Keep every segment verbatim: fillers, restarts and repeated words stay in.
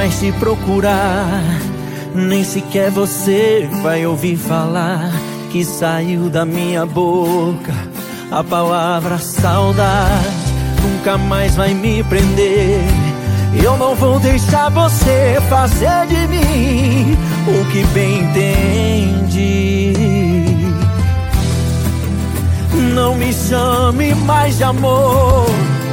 mais te procurar, nem sequer você vai ouvir falar que saiu da minha boca a palavra saudade. Nunca mais vai me prender. Eu não vou deixar você fazer de mim o que bem entende. Não me chame mais de amor.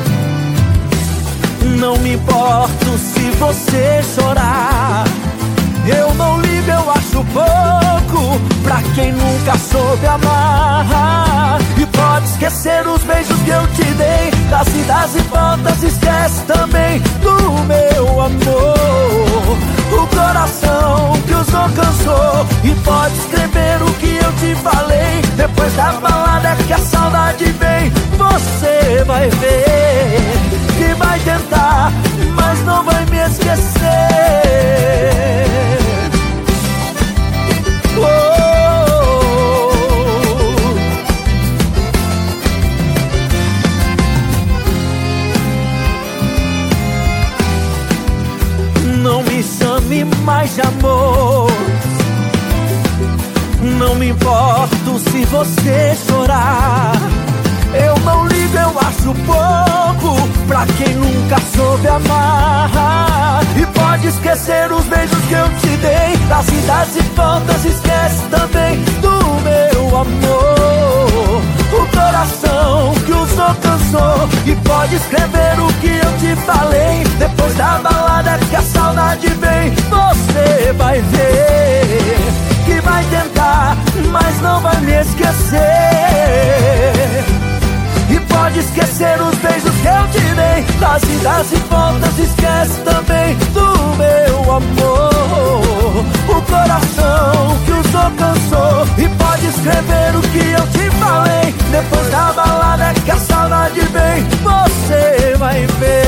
Não me importo se você chorar. Eu não ligo, eu acho pouco pra quem nunca soube amar. E pode esquecer os beijos que eu te dei, das idas e voltas, esquece também do meu amor. O coração que usou cansou. E pode escrever o que eu te falei, depois da balada que a saudade vem. Você vai ver que vai tentar, mas não vai me esquecer. Não me chame mais de amor. Não me importo se você chorar. Eu não ligo, eu acho pouco pra quem nunca soube amar. E pode esquecer os beijos que eu te dei, das idas e voltas, esquece também do meu amor. O coração que usou cansou. E pode escrever o que eu te falei, depois da balada que a saudade vem. Você vai ver que vai tentar, mas não vai me esquecer. E pode esquecer os beijos que eu te dei, das idas e voltas, esquece também do meu amor. O coração que usou cansou. E pode escrever o que eu te falei, depois da balada que a saudade vem. Você vai ver